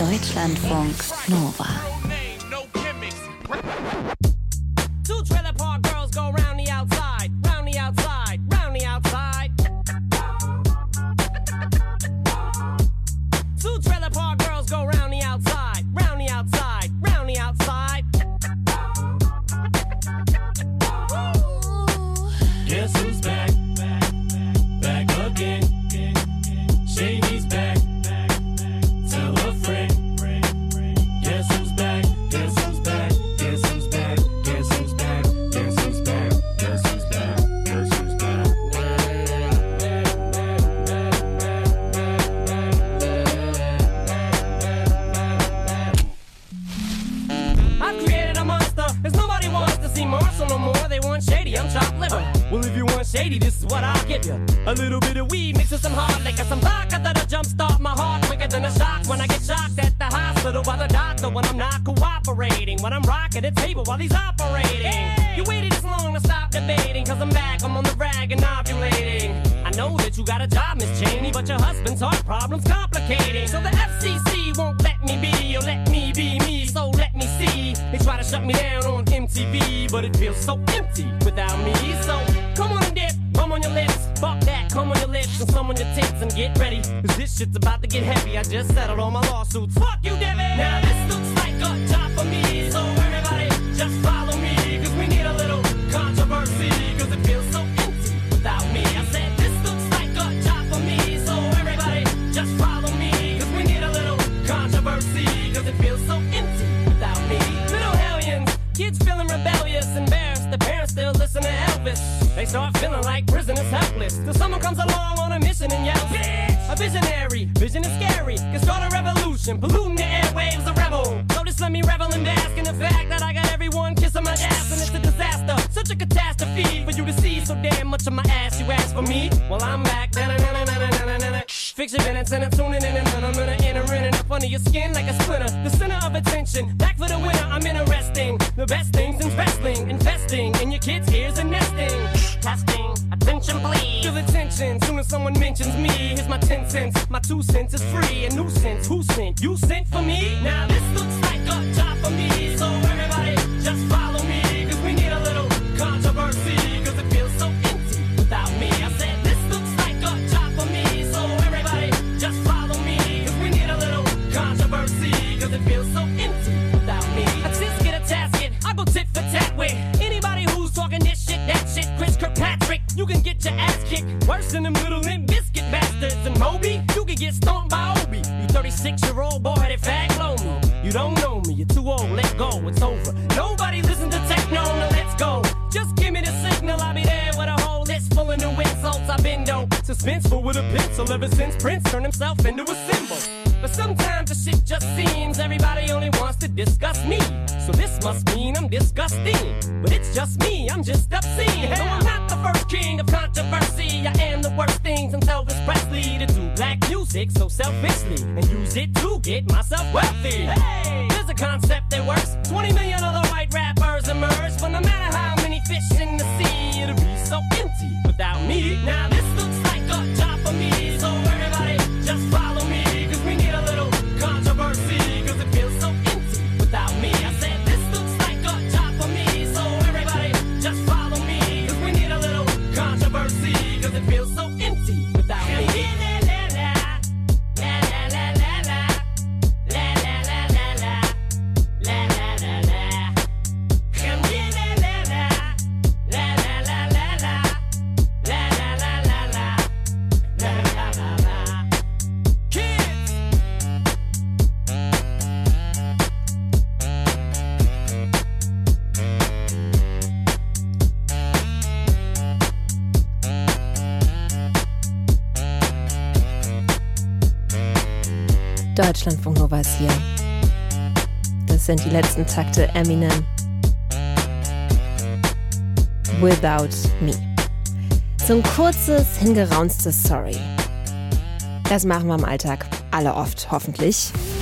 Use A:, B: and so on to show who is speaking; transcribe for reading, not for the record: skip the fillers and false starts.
A: Deutschlandfunk Nova.
B: Two trailer park girls go round the outside, round the outside, round the outside. Two trailer park girls go round the outside, round the outside, round the outside.
C: Guess who's back? Back again. Shady's back. Tell a friend. Guess who's back? Guess who's back? Guess who's back? Guess who's back? Guess who's back? Guess who's back? Guess who's back?
B: I've created a monster, cause nobody wants to see Marshall no more. They want Shady, I'm chopped liver. Well, if you want Shady, this is what I'll give you. A little bit of weed mixed with some hard liquor, some vodka that'll jumpstart my heart quicker than a shock when I get shocked at the hospital by the doctor when I'm not cooperating, when I'm rocking the table while he's operating. Hey! You waited this long to stop debating, cause I'm back, I'm on the rag and ovulating. I know that you got a job, Miss Cheney, but your husband's heart problem's complicating. So the FCC won't let me be, or let me be me, so let me see. They try to shut me down on MTV, but it feels so empty without me. So come on and dip, bum on your lips, fuck that, come on your lips and some on your tits and get ready, cause this shit's about to get heavy. I just settled all my lawsuits, fuck you, Debbie. Now this looks like a job for me, so everybody just follow me, cause we need a little controversy, cause it feels so empty without me. I said this looks like a job for me, so everybody just follow me, cause we need a little controversy, cause it feels so empty without me. Little hellions, kids feeling rebellious, embarrassed, the parents still listen to Elvis. They start feeling like prisoners helpless, till someone comes along on a mission and yells, bitch! A visionary, vision is scary, can start a revolution, polluting the airwaves, a rebel. So just let me revel and bask in the fact that I got everyone kissing my ass, and it's a disaster, such a catastrophe for you to see so damn much of my ass. You ask for me, well I'm back. Fix your minutes and I'm tuning in and I'm gonna enter in and up under your skin like a splinter. The center of attention, back for the winner, I'm interesting. The best things in wrestling, investing in your kids' ears and nesting. Testing, attention please. Feel the tension, soon as someone mentions me. Here's my 10 cents, my 2 cents is free. A nuisance, who sent? You sent for me? Now this looks like a job for me, so everybody just follow me, cause we need a little controversy, cause it feels so empty without me. I said this looks like a job for me, so everybody just follow me, cause we need a little controversy, cause it feels so empty without me. I just get a tasket, I go tit for tat with anybody who's talking this shit, that shit. Chris Kirkpatrick, you can get your ass kicked worse than them little Limp Bizkit bastards. And Moby, you can get stomped by Obi. You 36-year-old boy that fag blow me. You don't know me, you're too old, let go, it's over. Nobody listen to techno, now let's go. Just give me the signal, I'll be there with a whole list full of new insults. I've been dope, suspenseful with a pencil ever since Prince turned himself into a symbol. But sometimes the shit just seems everybody only wants to discuss me. So this must mean I'm disgusting. But it's just me, I'm just obscene. No, I'm not the first king of controversy. I am the worst things until Elvis Presley to do black music so selfishly and use it to get myself wealthy. Hey, there's a concept that works. 20 million other white rappers emerge, but no matter how many fish in the sea, it'll be so empty without me. Now this looks like a job for me, so everybody just follow me, cause we need a little controversy, cause it feels so empty without me. I said this looks like a job for me, so everybody just follow me, cause we need a little controversy, cause it feels so empty without me.
D: Deutschlandfunk Nova ist hier. Das sind die letzten Takte Eminem. Without Me. So ein kurzes, hingeraunztes Sorry. Das machen wir im Alltag alle oft, hoffentlich.